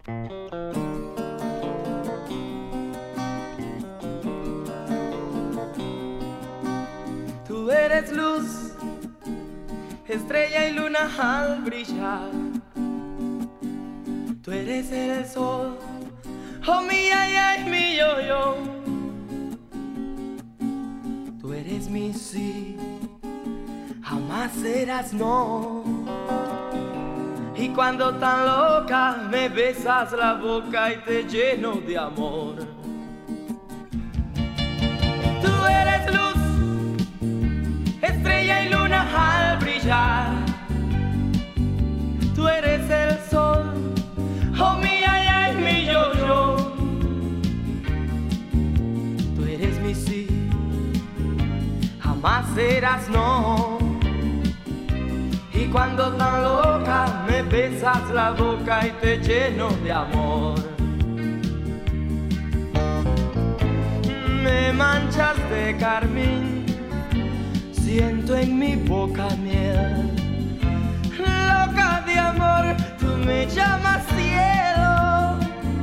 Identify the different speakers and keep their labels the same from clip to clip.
Speaker 1: Tú eres luz, estrella y luna al brillar. Tú eres el sol, oh mi ay ay mi yo yo. Tú eres mi sí, jamás serás no. Y cuando tan loca me besas la boca y te lleno de amor. Tú eres luz, estrella y luna al brillar. Tú eres el sol, oh mi ay ay mi yo yo. Tú eres mi sí, jamás serás no. Y cuando tan loca me besas la boca y te lleno de amor. Me manchas de carmín, siento en mi boca miel. Loca de amor, tú me llamas cielo.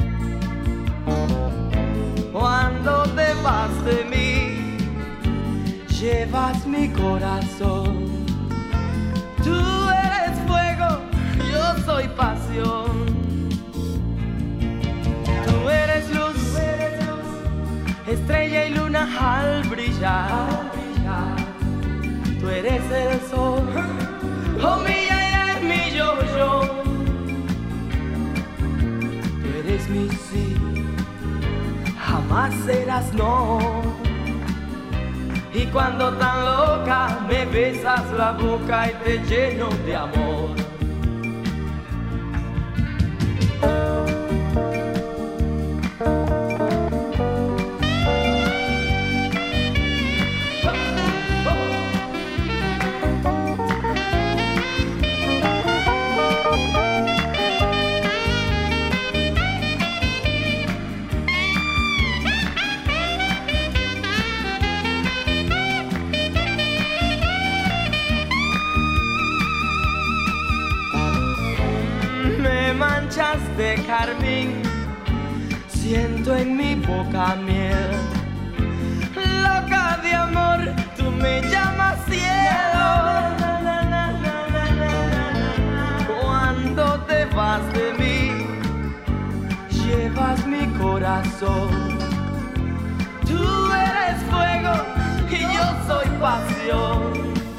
Speaker 1: Cuando te vas de mí, llevas mi corazón. Tú eres fuego, yo soy pasión. Tú eres luz, estrella y luna al brillar. Tú eres el sol, oh mi ay ay mi yo yo. Tú eres mi sí, jamás serás no. Y cuando tan loca me besas la boca y te lleno de amor. De carmín, siento en mi boca miel. Loca de amor, tú me llamas cielo. Cuando te vas de mí, llevas mi corazón. Tú eres fuego y yo soy pasión.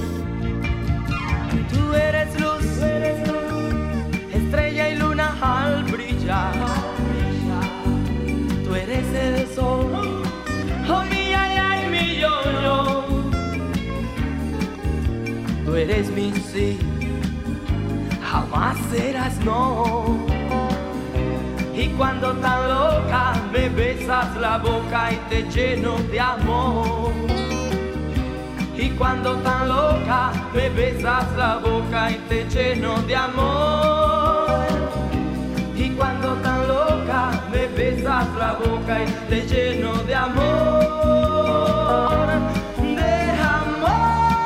Speaker 1: Tú eres luz, estrella y luna al brillar. Tú eres el sol, oh mi ay ay mi yo yo. Tú eres mi sí, jamás serás no. Y cuando tan loca me besas la boca y te lleno de amor. Y cuando tan loca me besas la boca y te lleno de amor. Y cuando tan loca me besas la boca y te lleno de amor. De amor.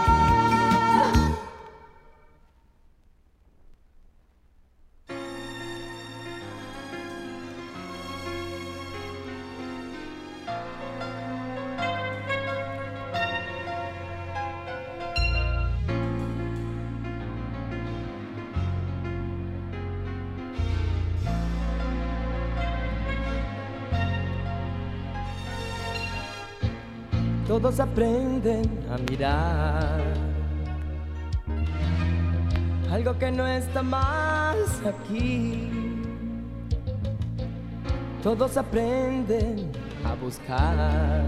Speaker 1: Todos aprenden a mirar algo que no está más aquí. Todos aprenden a buscar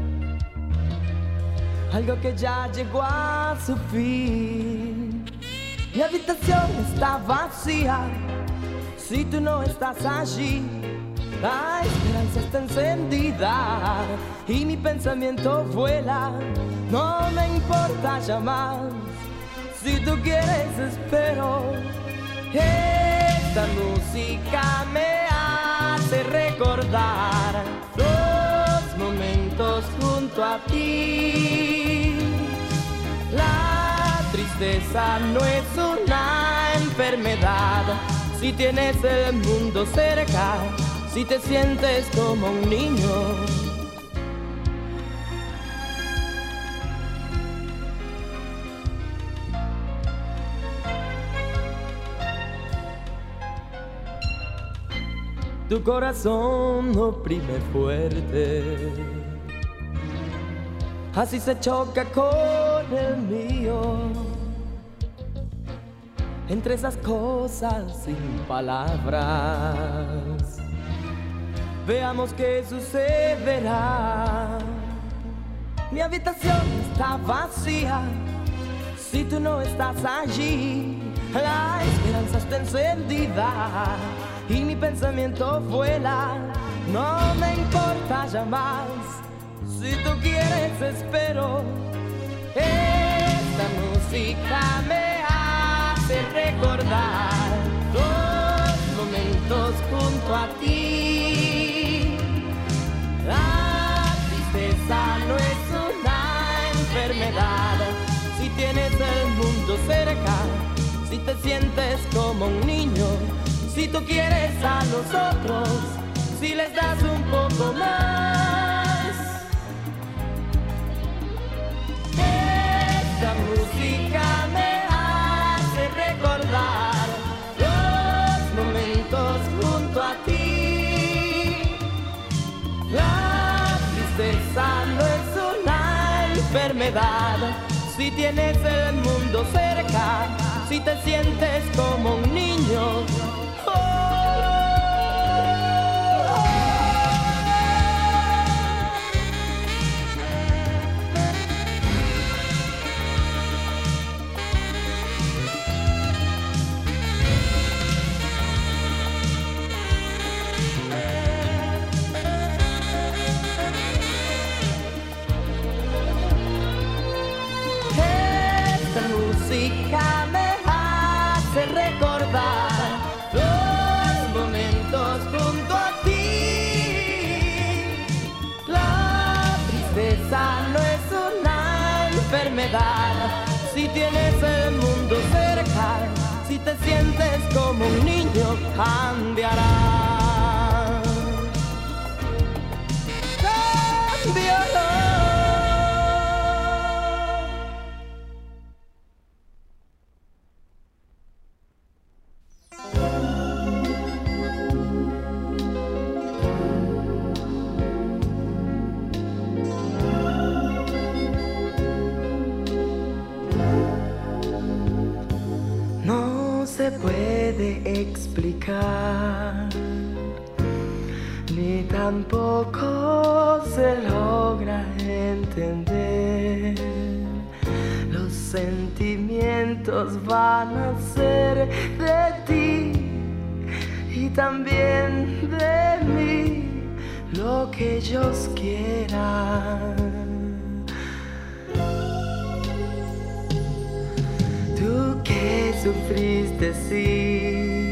Speaker 1: algo que ya llegó a su fin. Mi habitación está vacía si tú no estás allí. La esperanza está encendida y mi pensamiento vuela. No me importa ya más, si tú quieres espero. Esta música me hace recordar los momentos junto a ti. La tristeza no es una enfermedad, si tienes el mundo cerca, si te sientes como un niño. Tu corazón oprime fuerte, así se choca con el mío. Entre esas cosas sin palabras, veamos qué sucederá. Mi habitación está vacía, si tú no estás allí, la esperanza está encendida y mi pensamiento vuela. No me importa ya más, si tú quieres espero. Esta música me hace recordar los momentos junto a ti. La tristeza no es una enfermedad, si tienes el mundo cerca, si te sientes como un niño, si tú quieres a los otros, si les das un poco más. Esta música me hace recordar los momentos junto a ti. La tristeza no es una enfermedad, si tienes el mundo cerca, si te sientes como un niño. Música me hace recordar los momentos junto a ti. La tristeza no es una enfermedad, si tienes el mundo cerca, si te sientes como un niño, cambiará. Cambiará. No se puede explicar, ni tampoco se logra entender. Los sentimientos van a ser de ti y también de mí, lo que ellos quieran. Tú que sufriste sí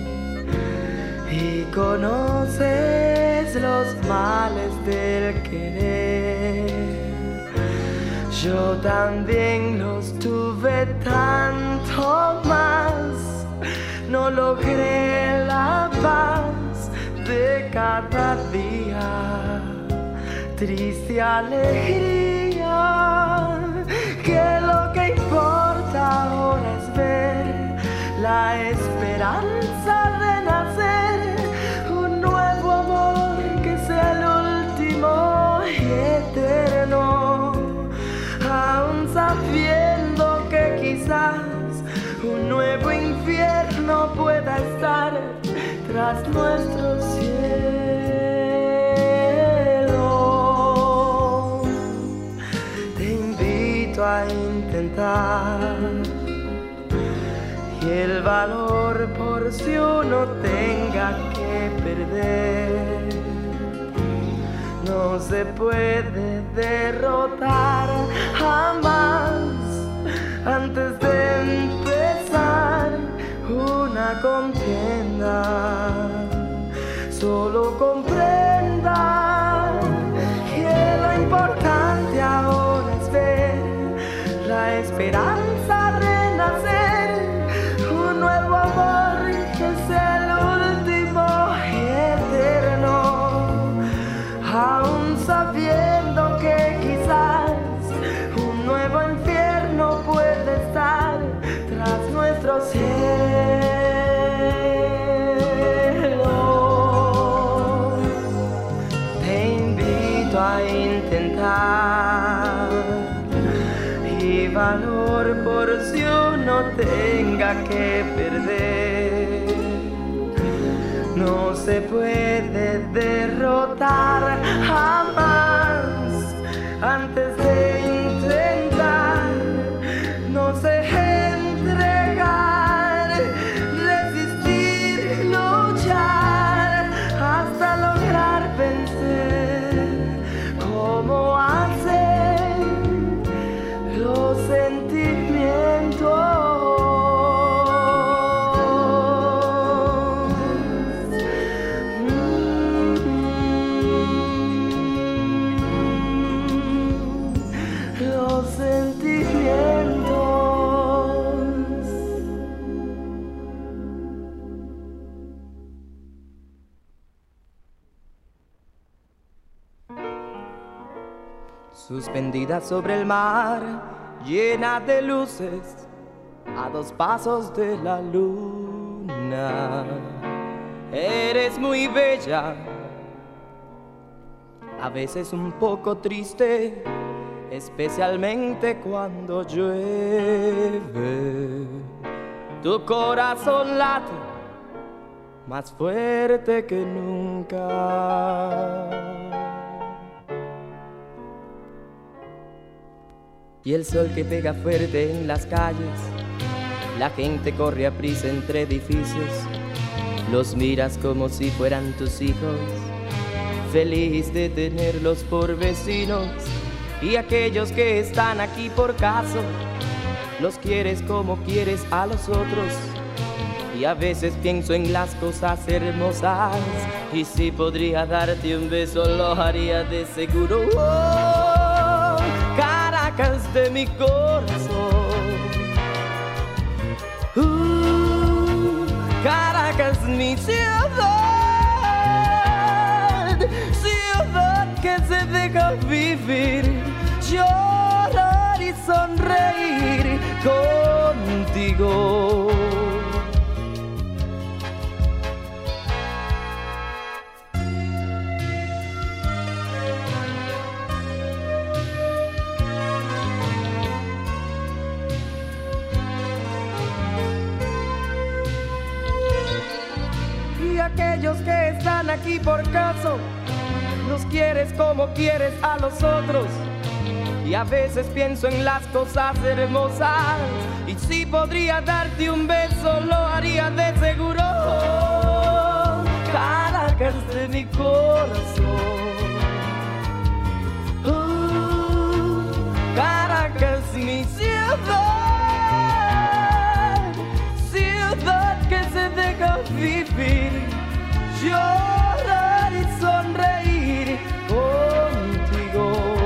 Speaker 1: y conoces los males del querer, yo también los tuve tanto más. No logré la paz de cada día, triste alegría, que lo que importa ahora es ver la esperanza renacer, un nuevo amor que sea el último y eterno, aún sabiendo que quizás un nuevo infierno pueda estar tras nuestro cielo. Te invito a intentar, y el valor por si uno tenga que perder. No se puede derrotar jamás antes de empezar una contienda. Solo comprenda que lo importante ahora es ver la esperanza renacer, un nuevo amor que sea ilusión no tenga que perder. No se puede derrotar jamás antes de intentar. No se entregar, resistir, luchar hasta lograr vencer. Como hacen los sentimientos. Los sentimientos. Suspendida sobre el mar, llena de luces, a 2 pasos de la luna. Eres muy bella, a veces un poco triste, especialmente cuando llueve. Tu corazón late más fuerte que nunca. Y el sol que pega fuerte en las calles, la gente corre a prisa entre edificios. Los miras como si fueran tus hijos, feliz de tenerlos por vecinos. Y aquellos que están aquí por caso, los quieres como quieres a los otros. Y a veces pienso en las cosas hermosas, y si podría darte un beso lo haría de seguro. Oh, Caracas de mi corazón. Caracas mi ciudad, ciudad que se deja vivir, llorar y sonreír contigo. Y aquellos que están aquí por caso, los quieres como quieres a los otros. Y a veces pienso en las cosas hermosas, y si podría darte un beso lo haría de seguro. Caracas de mi corazón. Caracas mi ciudad, ciudad que se deja vivir, llorar y sonreír contigo.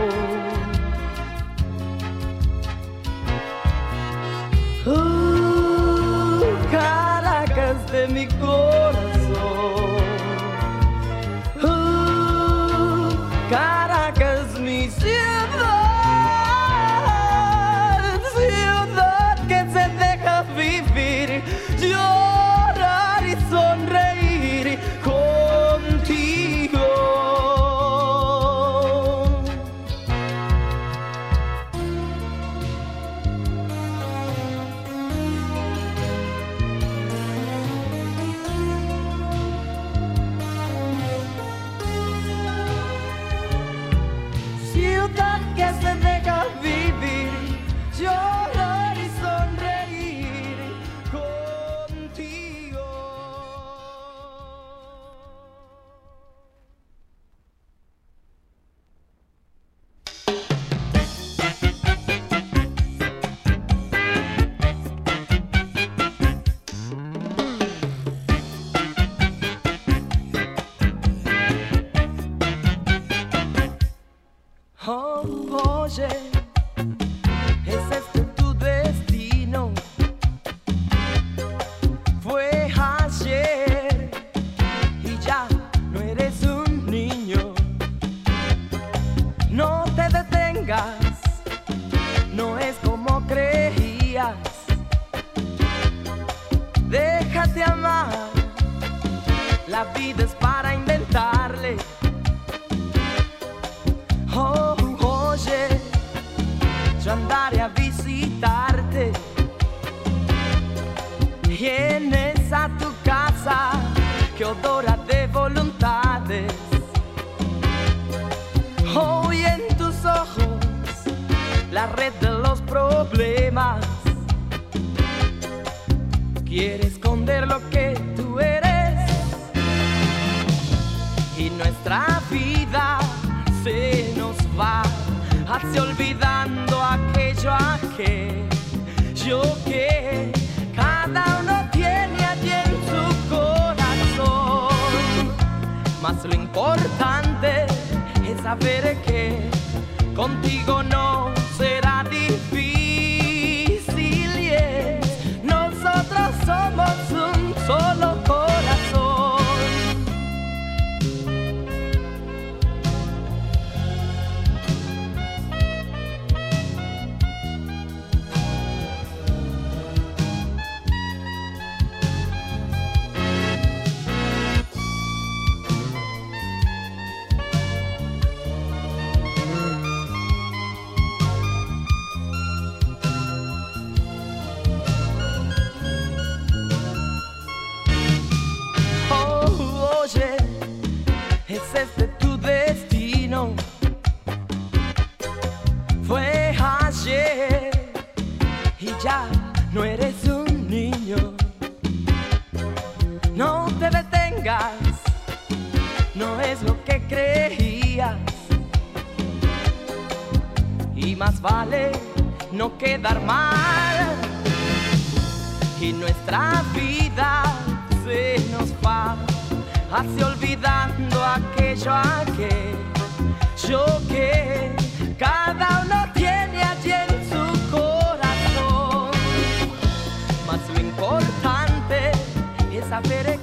Speaker 1: Caracas de mi corazón. Caracas mi ciudad, ciudad que se deja vivir, llorar y sonreír contigo. Ciudad que se deja vivir, llorar y sonreír contigo. Oh, oye, ¿es este tu destino? Fue ayer y ya no eres un niño. No te detengas, no es como creías. Déjate amar, la vida es para inventarle. Oh, oye, yo andaré a visitarte que odora de voluntades. Hoy en tus ojos la red de los problemas. Quiere esconder lo que tú eres y nuestra vida se nos va hacia olvidando aquello que cada uno tiene allí en su corazón. Mas lo importante es saber que contigo no será difícil, yes. Nosotros somos un solo corazón. Oye, ¿es este tu destino? Fue ayer y ya no eres un niño. No te detengas, no es lo que creías. Y más vale no quedar mal. Y nuestra vida se nos va hacia olvidando aquello que cada uno tiene allí en su corazón. Mas lo importante es saber